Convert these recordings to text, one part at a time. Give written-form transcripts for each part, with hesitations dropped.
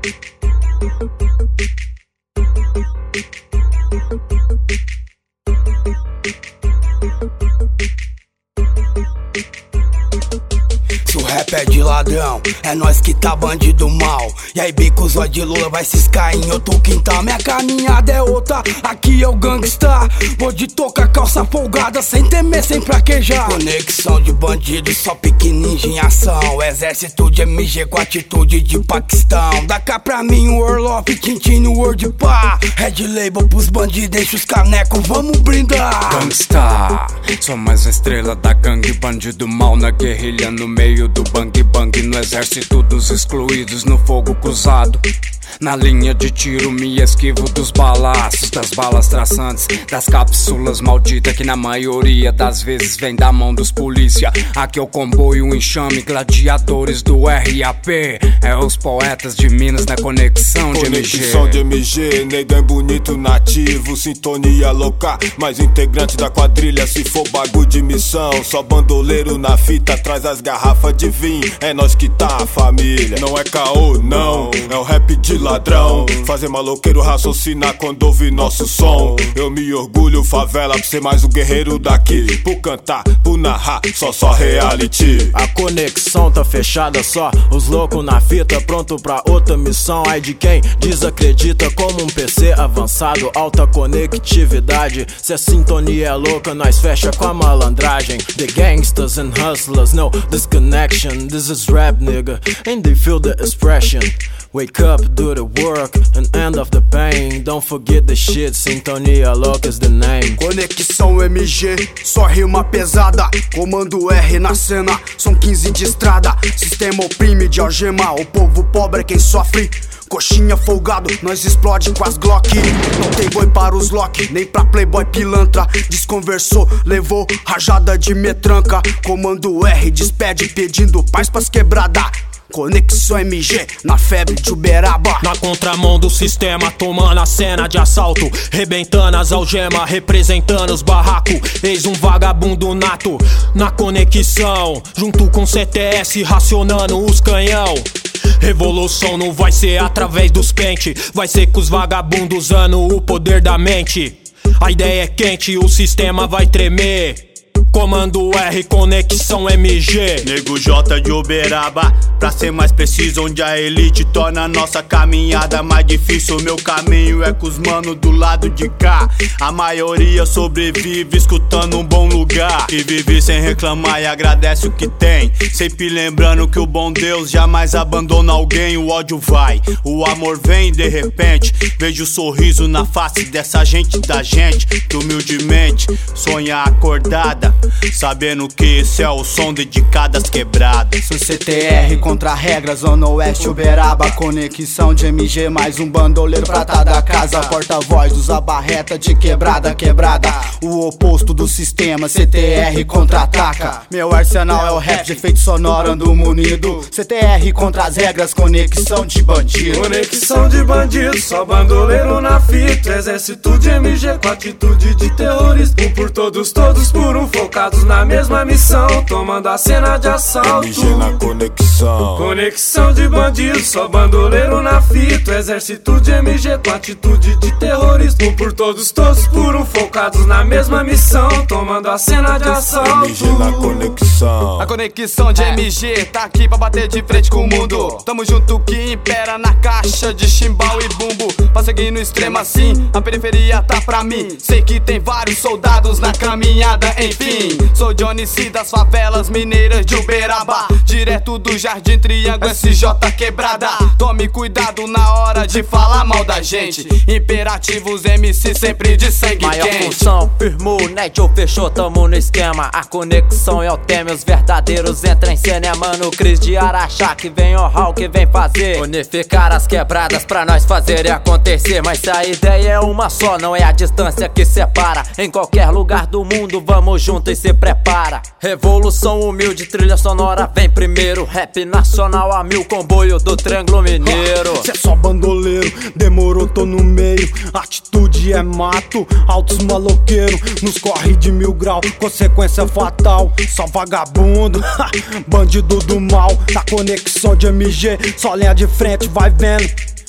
Se o rap é de ladrão, é nós que tá bandido mal. E aí bico, zóio de Lula vai ciscar em outro quintal. Minha caminhada é outra, aqui é o gangsta. Vou de tocar calça folgada, sem temer, sem praquejar. Conexão de bandido, só pique ninja em ação. Exército de MG com atitude de Paquistão. Da cá pra mim o Orloff, Tintin no Word Pá. Red Label pros bandidos, enche os canecos, vamos brindar. Gangsta, sou mais uma estrela da gangue. Bandido mal na guerrilha, no meio do bang bang. No exército dos excluídos, no fogo cruzado. Na linha de tiro me esquivo dos balaços, das balas traçantes, das cápsulas malditas que na maioria das vezes vem da mão dos polícia. Aqui é o comboio, o enxame, gladiadores do RAP. É os poetas de Minas na conexão de MG. Conexão de MG, negão bonito nativo, sintonia louca, mais integrante da quadrilha. Se for bagulho de missão, só bandoleiro na fita, traz as garrafas de vinho. É nós que tá a família, não é caô não, é o rap de ladrão. Fazer maloqueiro raciocinar quando ouve nosso som. Eu me orgulho, favela, por ser mais um guerreiro daqui. Por cantar, por narrar, só reality. A conexão tá fechada só, os loucos na fita, pronto pra outra missão. Ai de quem desacredita, como um PC avançado, alta conectividade. Se a sintonia é louca, nós fecha com a malandragem. The gangsters and hustlers know this connection. This is rap, nigga, and they feel the expression. Wake up, do the work, and end of the pain. Don't forget the shit, sintonia louca is the name. Conexão MG, só rima pesada. Comando R na cena, são 15 de estrada. Sistema oprime de algema, o povo pobre é quem sofre. Coxinha folgado, nós explode com as Glock. Não tem boi para os lock, nem pra playboy pilantra. Desconversou, levou rajada de metranca. Comando R despede pedindo paz pras quebrada. Conexão MG, na febre de Uberaba. Na contramão do sistema, tomando a cena de assalto, rebentando as algemas, representando os barracos. Eis um vagabundo nato, na conexão, junto com CTS, racionando os canhão. Revolução não vai ser através dos pente, vai ser com os vagabundos usando o poder da mente. A ideia é quente, o sistema vai tremer. Comando R, conexão MG. Nego J de Uberaba, pra ser mais preciso, onde a elite torna a nossa caminhada mais difícil. Meu caminho é com os mano do lado de cá. A maioria sobrevive escutando um bom lugar, e vive sem reclamar e agradece o que tem, sempre lembrando que o bom Deus jamais abandona alguém. O ódio vai, o amor vem de repente. Vejo o sorriso na face dessa gente da gente, que humildemente sonha acordada, sabendo que esse é o som dedicado às quebradas. Sou CTR contra regras, Zona Oeste Uberaba. Conexão de MG, mais um bandoleiro pra tá da casa. Porta-voz dos abarreta de quebrada, quebrada. O oposto do sistema, CTR contra-ataca. Meu arsenal é o rap de efeito sonoro, ando munido. CTR contra as regras, conexão de bandido. Conexão de bandido, só bandoleiro na fita. Exército de MG com atitude de terrorista. Um por todos, todos por um, focados na mesma missão, tomando a cena de assalto. MG na conexão. Conexão de bandido, só bandoleiro na fita. Exército de MG com atitude de terrorista. Um por todos, todos por um, focados na mesma missão, tomando a cena de assalto. MG na conexão. A conexão de MG tá aqui pra bater de frente com o mundo. Tamo junto que impera na caixa de chimbal e bumbo. Pra seguir no extremo assim, a periferia tá pra mim. Sei que tem vários soldados na caminhada, enfim. Sou Johnny C das favelas mineiras de Uberaba, direto do Jardim Triângulo SJ quebrada. Tome cuidado na hora de falar mal da gente. Imperativos MC sempre de sangue maior quente. função, firmou, net ou fechou, tamo no esquema. A conexão é o tema, os verdadeiros entram em cena. É mano Cris de Araxá que vem honrar o que vem fazer, unificar as quebradas pra nós fazer e acontecer. Mas se a ideia é uma só, não é a distância que separa. Em qualquer lugar do mundo vamos junto e se prepara. Revolução humilde, trilha sonora vem primeiro. Rap nacional a mil, comboio do Triângulo Mineiro. Cê é só bandoleiro, demorou, tô no meio. Atitude é mato, altos maloqueiro. Nos corre de 1000 graus, consequência fatal. Só vagabundo, bandido do mal. Da conexão de MG, só linha de frente, vai vendo.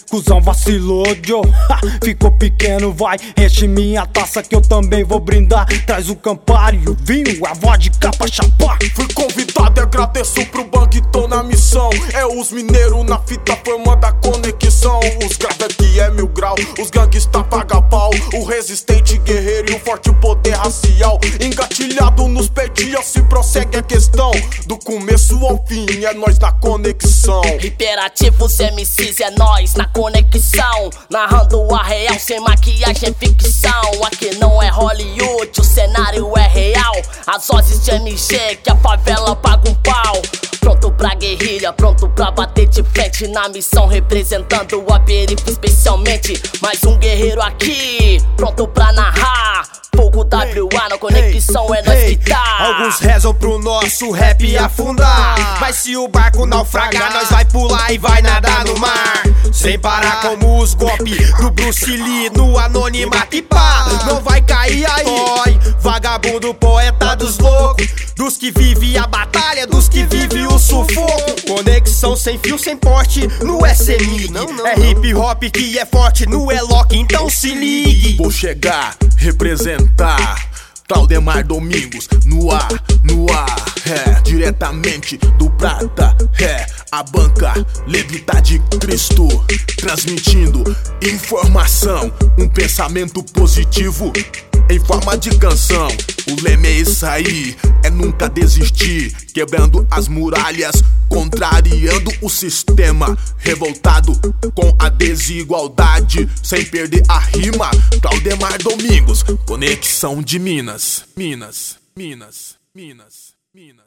cuzão vacilou, Joe. Ficou pequeno, vai, enche minha taça que eu também vou brindar. Traz o Campari, o vinho, a vodka pra chapar. Fui convidado e agradeço pro Bang, tô na missão. É os mineiros na fita formando a conexão. Os grave aqui é 1000 grau, os gangsta paga pau. O resistente guerreiro e o forte poder racial. Engatilhado nos peitinhos se prossegue a questão. Do começo ao fim é nós na conexão. Imperativos MCs é nós na conexão. Narrando a real sem maquiagem ficção. Aqui não é Hollywood, o cenário é real. As vozes de MG que a favela paga um pau. Pronto pra guerrilha, pronto pra bater de frente. Na missão representando a periferia especialmente. Mais um guerreiro aqui, pronto pra narrar. Fogo WA na conexão é nós que tá. Alguns rezam pro nosso rap afundar, mas se o barco naufragar, nós vai pular e vai nadar no mar. Sem parar como os golpes do Bruce Lee no anonimato e pá, não vai cair aí. Oi, vagabundo, poeta dos loucos, dos que vive a batalha, dos que vive o sufoco. Conexão sem fio, sem porte, no SMIG. É hip hop que é forte, no Eloque, então se ligue. Vou chegar, representar Claudemar Domingos no ar, diretamente do Prata, a banca Levita de Cristo, transmitindo informação, um pensamento positivo em forma de canção. O leme é isso aí, é nunca desistir, quebrando as muralhas, contrariando o sistema, revoltado com a desigualdade, sem perder a rima. Claudemar Domingos, conexão de Minas.